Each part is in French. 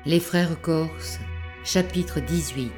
Les frères corses, chapitre 18.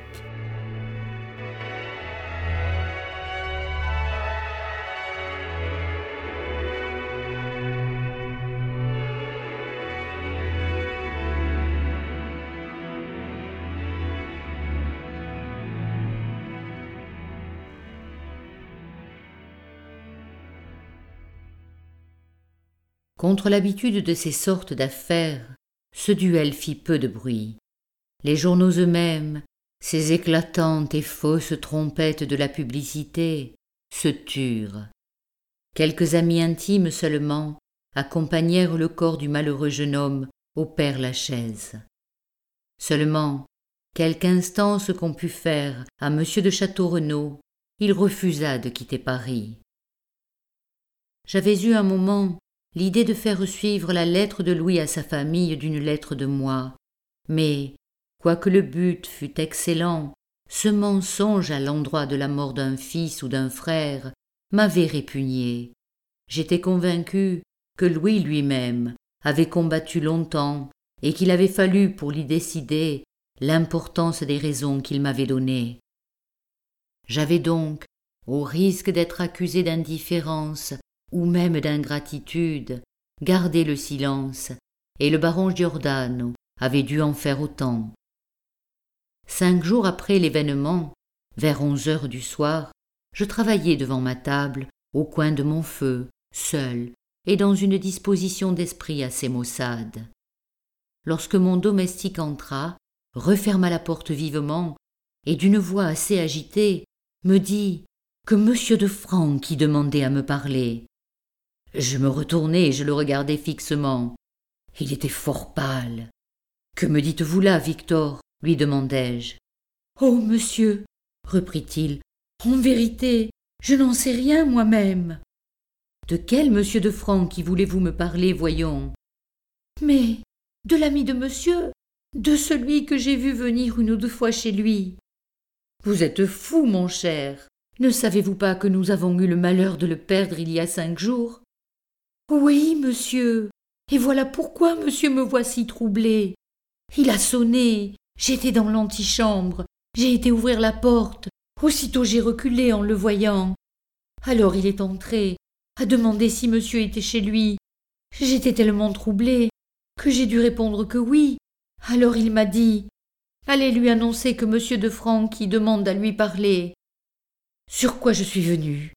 Contre l'habitude de ces sortes d'affaires, ce duel fit peu de bruit. Les journaux eux-mêmes, ces éclatantes et fausses trompettes de la publicité, se turent. Quelques amis intimes seulement accompagnèrent le corps du malheureux jeune homme au Père-Lachaise. Seulement, quelque instance qu'on pût faire à M. de Château-Renaud, il refusa de quitter Paris. J'avais eu un moment l'idée de faire suivre la lettre de Louis à sa famille d'une lettre de moi, mais, quoique le but fût excellent, ce mensonge à l'endroit de la mort d'un fils ou d'un frère m'avait répugné. J'étais convaincu que Louis lui-même avait combattu longtemps et qu'il avait fallu pour l'y décider l'importance des raisons qu'il m'avait données. J'avais donc, au risque d'être accusé d'indifférence ou même d'ingratitude, gardé le silence, et le baron Giordano avait dû en faire autant. 5 jours après l'événement, vers 11 heures du soir, je travaillais devant ma table, au coin de mon feu, seul, et dans une disposition d'esprit assez maussade. Lorsque mon domestique entra, referma la porte vivement, et d'une voix assez agitée, me dit que M. de Franck y demandait à me parler. Je me retournai et je le regardai fixement. Il était fort pâle. « Que me dites-vous là, Victor ?» lui demandai-je. « Oh, monsieur, » reprit-il, « en vérité, je n'en sais rien moi-même. »« De quel monsieur de Franck qui voulez-vous me parler, voyons ?»« Mais de l'ami de monsieur, de celui que j'ai vu venir 1 ou 2 fois chez lui. »« Vous êtes fou, mon cher. Ne savez-vous pas que nous avons eu le malheur de le perdre il y a 5 jours ?»« Oui, monsieur, et voilà pourquoi monsieur me voit si troublé. Il a sonné, j'étais dans l'antichambre, j'ai été ouvrir la porte, aussitôt j'ai reculé en le voyant. Alors il est entré, a demandé si monsieur était chez lui. J'étais tellement troublé que j'ai dû répondre que oui. Alors il m'a dit « Allez lui annoncer que monsieur de Franck y demande à lui parler. » Sur quoi je suis venu.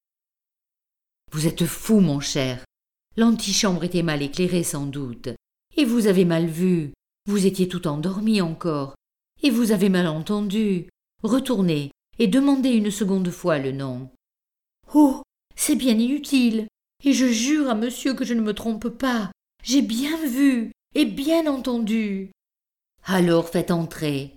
Vous êtes fou, mon cher. L'antichambre était mal éclairée sans doute, et vous avez mal vu, vous étiez tout endormi encore, et vous avez mal entendu. Retournez et demandez une seconde fois le nom. Oh, c'est bien inutile, et je jure à monsieur que je ne me trompe pas, j'ai bien vu et bien entendu. Alors faites entrer.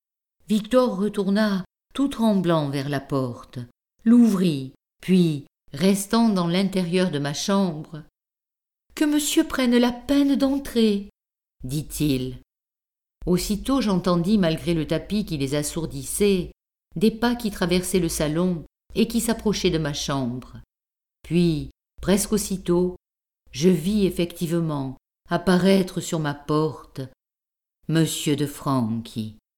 Victor retourna tout tremblant vers la porte, l'ouvrit, puis, restant dans l'intérieur de ma chambre, « Que monsieur prenne la peine d'entrer, » dit-il. Aussitôt j'entendis, malgré le tapis qui les assourdissait, des pas qui traversaient le salon et qui s'approchaient de ma chambre. Puis, presque aussitôt, je vis effectivement apparaître sur ma porte Monsieur de Franck.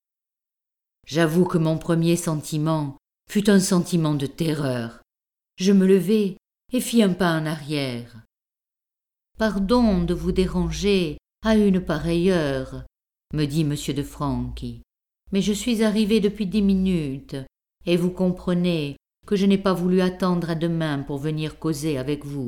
J'avoue que mon premier sentiment fut un sentiment de terreur. Je me levai et fis un pas en arrière. « Pardon de vous déranger à une pareille heure, » me dit M. de Franck, « mais je suis arrivé depuis 10 minutes, et vous comprenez que je n'ai pas voulu attendre à demain pour venir causer avec vous. »«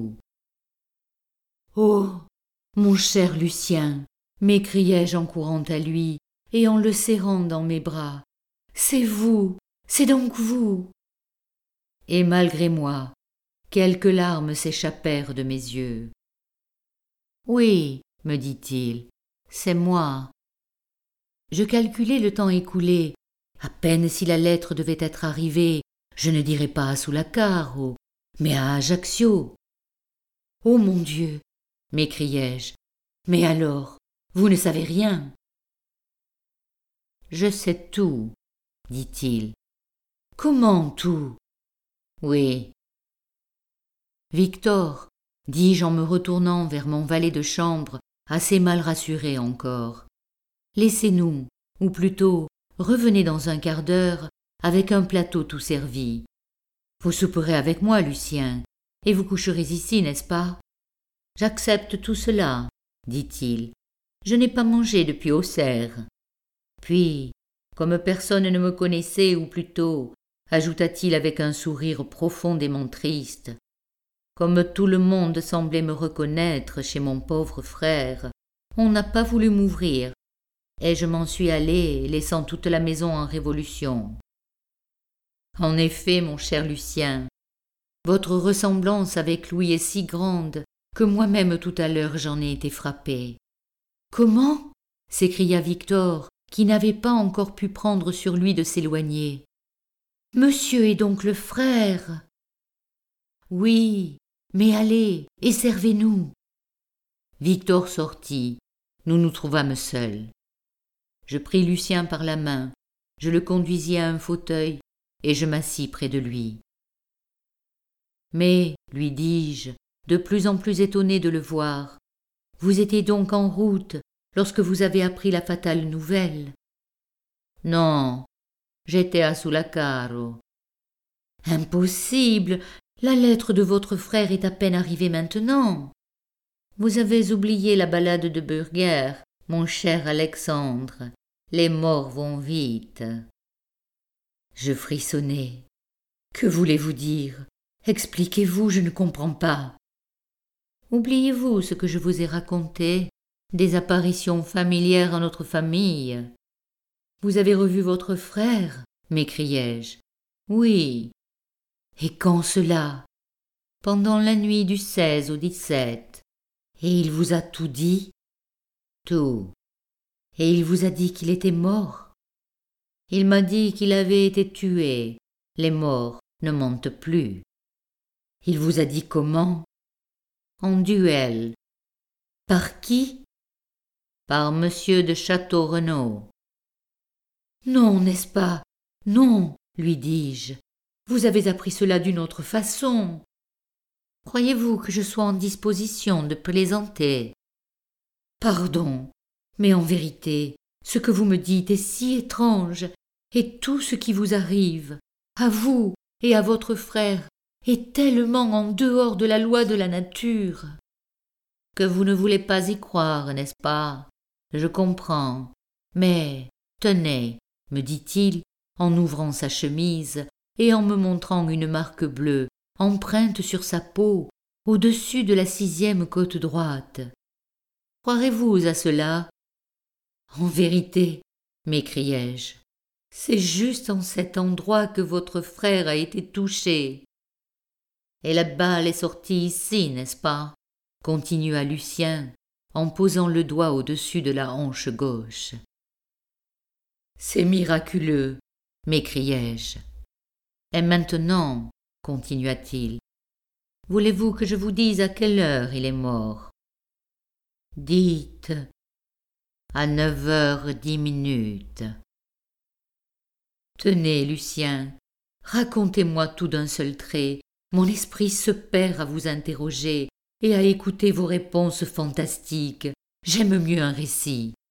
Oh, mon cher Lucien !» m'écriai-je en courant à lui et en le serrant dans mes bras. « C'est vous, c'est donc vous !» Et malgré moi, quelques larmes s'échappèrent de mes yeux. « Oui, » me dit-il, « c'est moi. » Je calculai le temps écoulé. À peine si la lettre devait être arrivée, je ne dirais pas à Soulacarro, mais à Ajaccio. « Oh mon Dieu !» m'écriai-je. « Mais alors, vous ne savez rien ?»« Je sais tout, » dit-il. « Comment tout ?»« Oui. »« Victor, » dis-je en me retournant vers mon valet de chambre, assez mal rassuré encore, Laissez-nous, ou plutôt, revenez dans un quart d'heure avec un plateau tout servi. Vous souperez avec moi, Lucien, et vous coucherez ici, n'est-ce pas? J'accepte tout cela, dit-il. Je n'ai pas mangé depuis Auxerre. Puis, comme personne ne me connaissait, ou plutôt, ajouta-t-il avec un sourire profondément triste, comme tout le monde semblait me reconnaître chez mon pauvre frère, on n'a pas voulu m'ouvrir, et je m'en suis allé, laissant toute la maison en révolution. En effet, mon cher Lucien, votre ressemblance avec Louis est si grande que moi-même tout à l'heure j'en ai été frappé. Comment? S'écria Victor, qui n'avait pas encore pu prendre sur lui de s'éloigner. Monsieur est donc le frère? Oui, mais allez, et servez-nous. Victor sortit. Nous nous trouvâmes seuls. Je pris Lucien par la main, je le conduisis à un fauteuil, et je m'assis près de lui. Mais, lui dis-je, de plus en plus étonné de le voir, vous étiez donc en route lorsque vous avez appris la fatale nouvelle? Non, j'étais à Sulacaro. Impossible! La lettre de votre frère est à peine arrivée maintenant. Vous avez oublié la ballade de Burger, mon cher Alexandre. Les morts vont vite. Je frissonnai. Que voulez-vous dire? Expliquez-vous, je ne comprends pas. Oubliez-vous ce que je vous ai raconté, des apparitions familières en notre famille? Vous avez revu votre frère? M'écriai-je. Oui. Et quand cela? Pendant la nuit du 16 au 17. Et il vous a tout dit? Tout. Et il vous a dit qu'il était mort? Il m'a dit qu'il avait été tué. Les morts ne mentent plus. Il vous a dit comment? En duel. Par qui? Par monsieur de Château-Renaud. Non, n'est-ce pas? Non, lui dis-je. Vous avez appris cela d'une autre façon. Croyez-vous que je sois en disposition de plaisanter? Pardon, mais en vérité, ce que vous me dites est si étrange, et tout ce qui vous arrive, à vous et à votre frère, est tellement en dehors de la loi de la nature, que vous ne voulez pas y croire, n'est-ce pas? Je comprends. Mais, tenez, me dit-il, en ouvrant sa chemise et en me montrant une marque bleue, empreinte sur sa peau, au-dessus de la 6e côte droite. Croirez-vous à cela? En vérité, m'écriai-je, c'est juste en cet endroit que votre frère a été touché. Et la balle est sortie ici, n'est-ce pas? Continua Lucien, en posant le doigt au-dessus de la hanche gauche. C'est miraculeux, m'écriai-je. Et maintenant, continua-t-il, voulez-vous que je vous dise à quelle heure il est mort? Dites, à 9h10. Tenez, Lucien, racontez-moi tout d'un seul trait. Mon esprit se perd à vous interroger et à écouter vos réponses fantastiques. J'aime mieux un récit.